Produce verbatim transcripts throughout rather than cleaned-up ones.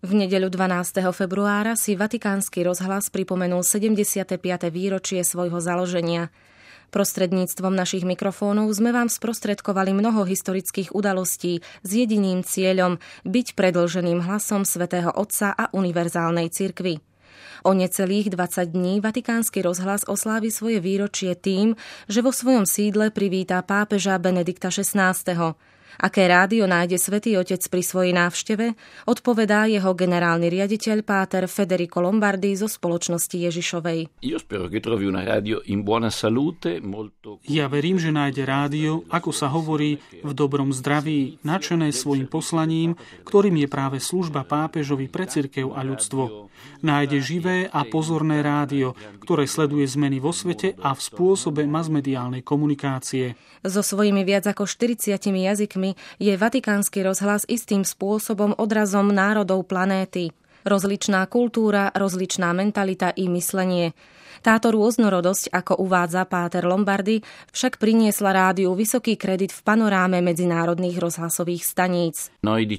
V nedeľu dvanásteho februára si Vatikánsky rozhlas pripomenul sedemdesiate piate výročie svojho založenia. Prostredníctvom našich mikrofónov sme vám sprostredkovali mnoho historických udalostí s jediným cieľom byť predĺženým hlasom Svätého Otca a univerzálnej cirkvi. O necelých dvadsať dní Vatikánsky rozhlas oslávi svoje výročie tým, že vo svojom sídle privítá pápeža Benedikta šestnásteho. Aké rádio nájde Svätý Otec pri svojej návšteve, odpovedá jeho generálny riaditeľ páter Federico Lombardi zo spoločnosti Ježišovej. Ja verím, že nájde rádio, ako sa hovorí, v dobrom zdraví, nadšené svojim poslaním, ktorým je práve služba pápežovi pre cirkev a ľudstvo. Nájde živé a pozorné rádio, ktoré sleduje zmeny vo svete a v spôsobe masmediálnej komunikácie. So svojimi viac ako štyridsiatimi jazykmi je Vatikánsky rozhlas istým spôsobom odrazom národov planéty. Rozličná kultúra, rozličná mentalita i myslenie. Táto rôznorodosť, ako uvádza páter Lombardi, však priniesla rádiu vysoký kredit v panoráme medzinárodných rozhlasových staníc.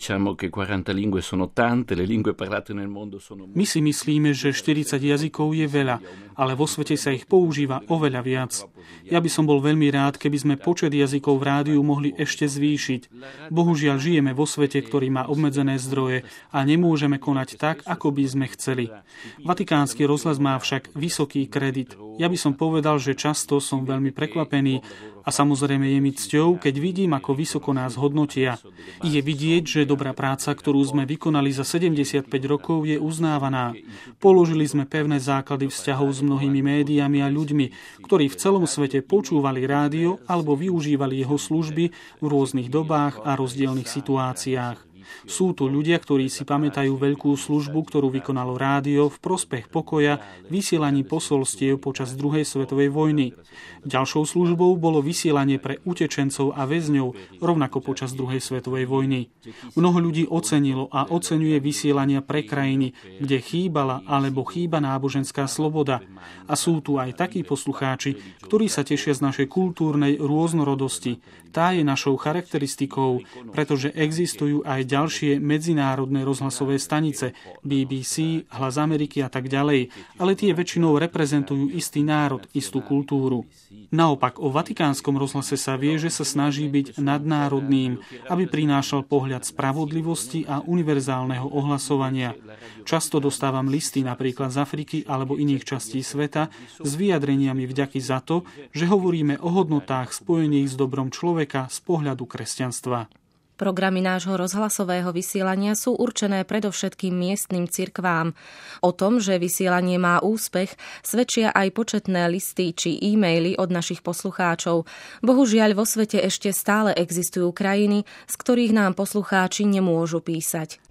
My si myslíme, že štyridsať jazykov je veľa, ale vo svete sa ich používa oveľa viac. Ja by som bol veľmi rád, keby sme počet jazykov v rádiu mohli ešte zvýšiť. Bohužiaľ žijeme vo svete, ktorý má obmedzené zdroje a nemôžeme konať tak, ako by sme chceli. Vatikánsky rozhlas má však vysoký kredit. Ja by som povedal, že často som veľmi prekvapený a samozrejme je mi cťou, keď vidím, ako vysoko nás hodnotia. Je vidieť, že dobrá práca, ktorú sme vykonali za sedemdesiatpäť rokov, je uznávaná. Položili sme pevné základy vzťahov s mnohými médiami a ľuďmi, ktorí v celom svete počúvali rádio alebo využívali jeho služby v rôznych dobách a rozdielnych situáciách. Sú tu ľudia, ktorí si pamätajú veľkú službu, ktorú vykonalo rádio v prospech pokoja, vysielaní posolstiev počas druhej svetovej vojny. Ďalšou službou bolo vysielanie pre utečencov a väzňov, rovnako počas druhej svetovej vojny. Mnoho ľudí ocenilo a oceňuje vysielania pre krajiny, kde chýbala alebo chýba náboženská sloboda. A sú tu aj takí poslucháči, ktorí sa tešia z našej kultúrnej rôznorodosti. Tá je našou charakteristikou, pretože existujú aj ďalšie medzinárodné rozhlasové stanice, bé bé cé, Hlas Ameriky a tak ďalej, ale tie väčšinou reprezentujú istý národ, istú kultúru. Naopak, o Vatikánskom rozhlase sa vie, že sa snaží byť nadnárodným, aby prinášal pohľad spravodlivosti a univerzálneho ohlasovania. Často dostávam listy napríklad z Afriky alebo iných častí sveta s vyjadreniami vďaky za to, že hovoríme o hodnotách spojených s dobrom človeka z pohľadu kresťanstva. Programy nášho rozhlasového vysielania sú určené predovšetkým miestnym cirkvám. O tom, že vysielanie má úspech, svedčia aj početné listy či e-maily od našich poslucháčov. Bohužiaľ, vo svete ešte stále existujú krajiny, z ktorých nám poslucháči nemôžu písať.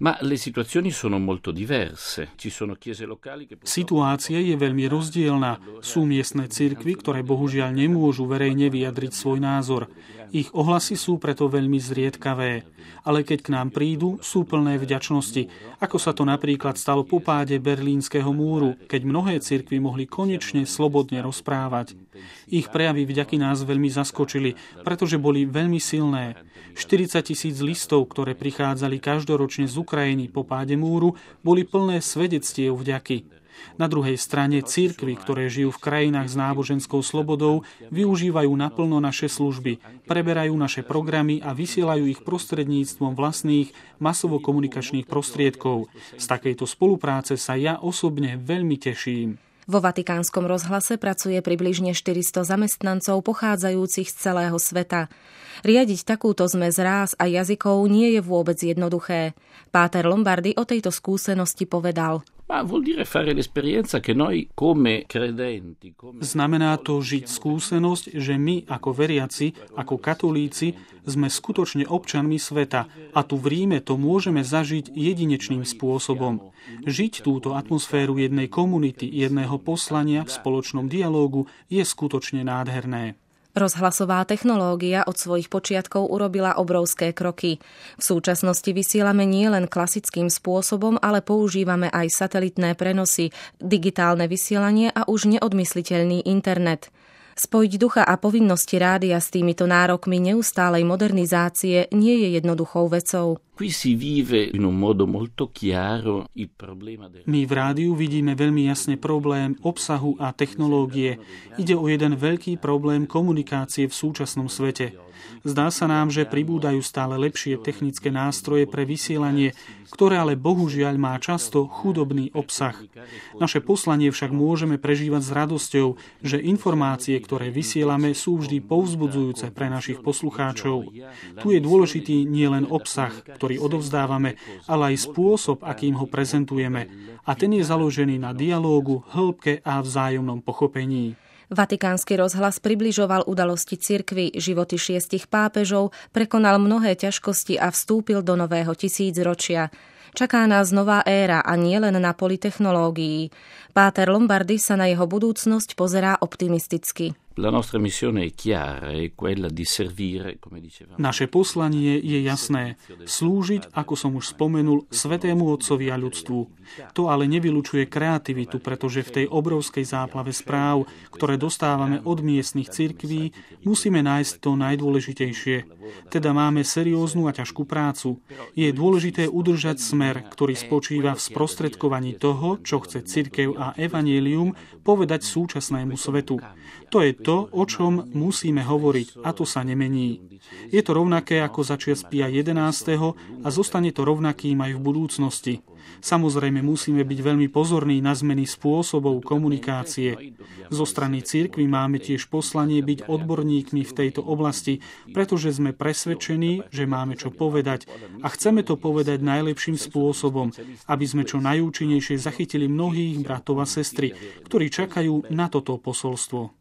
Situácia je veľmi rozdielna. Sú miestne cirkvy, ktoré bohužiaľ nemôžu verejne vyjadriť svoj názor. Ich ohlasy sú preto veľmi zriedkavé. Ale keď k nám prídu, sú plné vďačnosti, ako sa to napríklad stalo po páde Berlínskeho múru, keď mnohé cirkvi mohli konečne slobodne rozprávať. Ich prejavy vďaky nás veľmi zaskočili, pretože boli veľmi silné. štyridsať tisíc listov, ktoré prichádzali každoročne z Ukrajiny po páde múru, boli plné svedectiev vďaky. Na druhej strane cirkvi, ktoré žijú v krajinách s náboženskou slobodou, využívajú naplno naše služby, preberajú naše programy a vysielajú ich prostredníctvom vlastných masovo-komunikačných prostriedkov. Z takejto spolupráce sa ja osobne veľmi teším. Vo Vatikánskom rozhlase pracuje približne štyristo zamestnancov pochádzajúcich z celého sveta. Riadiť takúto zmes rás a jazykov nie je vôbec jednoduché. Páter Lombardi o tejto skúsenosti povedal. Znamená to žiť skúsenosť, že my ako veriaci, ako katolíci, sme skutočne občanmi sveta a tu v Ríme to môžeme zažiť jedinečným spôsobom. Žiť túto atmosféru jednej komunity, jedného poslania v spoločnom dialógu je skutočne nádherné. Rozhlasová technológia od svojich počiatkov urobila obrovské kroky. V súčasnosti vysielame nielen klasickým spôsobom, ale používame aj satelitné prenosy, digitálne vysielanie a už neodmysliteľný internet. Spojiť ducha a povinnosti rádia s týmito nárokmi neustálej modernizácie nie je jednoduchou vecou. My v rádiu vidíme veľmi jasne problém obsahu a technológie. Ide o jeden veľký problém komunikácie v súčasnom svete. Zdá sa nám, že pribúdajú stále lepšie technické nástroje pre vysielanie, ktoré ale bohužiaľ má často chudobný obsah. Naše poslanie však môžeme prežívať s radosťou, že informácie, ktoré vysielame, sú vždy povzbudzujúce pre našich poslucháčov. Tu je dôležitý nielen obsah, ktorý odovzdávame, ale aj spôsob, akým ho prezentujeme. A ten je založený na dialógu, hĺbke a vzájomnom pochopení. Vatikánsky rozhlas približoval udalosti cirkvi, životy šiestich pápežov, prekonal mnohé ťažkosti a vstúpil do nového tisícročia. Čaká nás nová éra a nie len na poli technológií. Páter Lombardi sa na jeho budúcnosť pozerá optimisticky. Naše poslanie je jasné. Slúžiť, ako som už spomenul, Svätému Otcovi a ľudstvu. To ale nevylučuje kreativitu, pretože v tej obrovskej záplave správ, ktoré dostávame od miestnych cirkví, musíme nájsť to najdôležitejšie. Teda máme serióznu a ťažkú prácu. Je dôležité udržať smer, ktorý spočíva v sprostredkovaní toho, čo chce cirkev a evanjelium povedať súčasnému svetu. To je to, o čom musíme hovoriť, a to sa nemení. Je to rovnaké ako za čias Pia jedenásteho a zostane to rovnakým aj v budúcnosti. Samozrejme musíme byť veľmi pozorní na zmeny spôsobov komunikácie. Zo strany cirkvi máme tiež poslanie byť odborníkmi v tejto oblasti, pretože sme presvedčení, že máme čo povedať a chceme to povedať najlepším spôsobom, aby sme čo najúčinnejšie zachytili mnohých bratov a sestry, ktorí čakajú na toto posolstvo.